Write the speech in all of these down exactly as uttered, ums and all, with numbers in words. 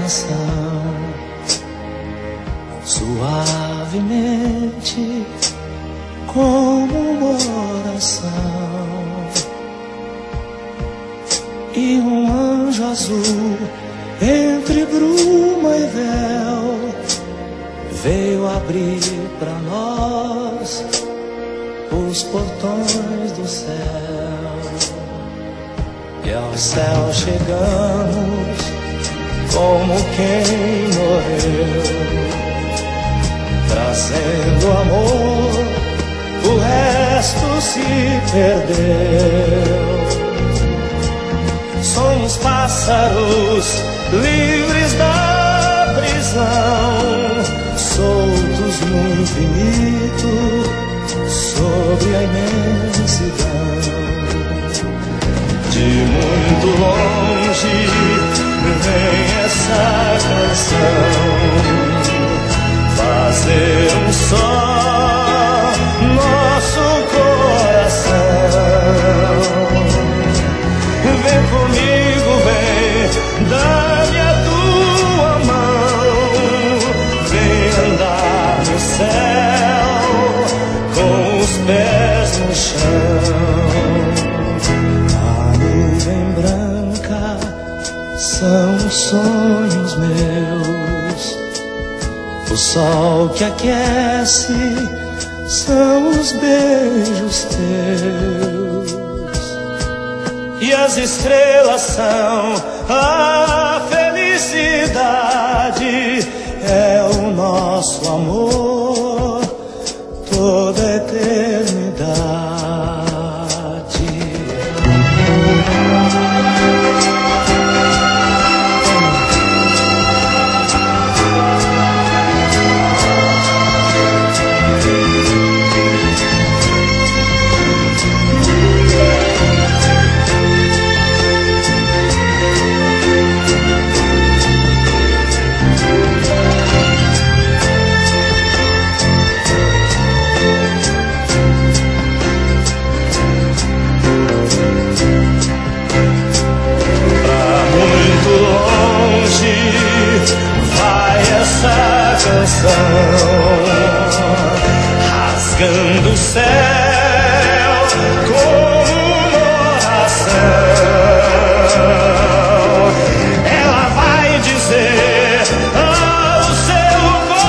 canção, suavemente como uma oração, e um anjo azul entre bruma e véu veio abrir pra nós os portões do céu. E ao céu chegamos como quem morreu, trazendo amor, o resto se perdeu. Somos pássaros livres da prisão, soltos no infinito, sobre a imensidão. De muito longe vem essa canção, fazer um só nosso coração. Vem comigo, vem, dá-me a tua mão, vem andar no céu com os pés no chão. A nuvem branca são os sonhos meus, o sol que aquece são os beijos teus, e as estrelas são a felicidade, é o nosso amor, toda a eternidade. Rasgando o céu como uma oração, ela vai dizer ao seu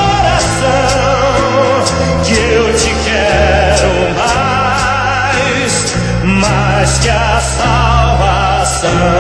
coração que eu te quero mais, mais que a salvação.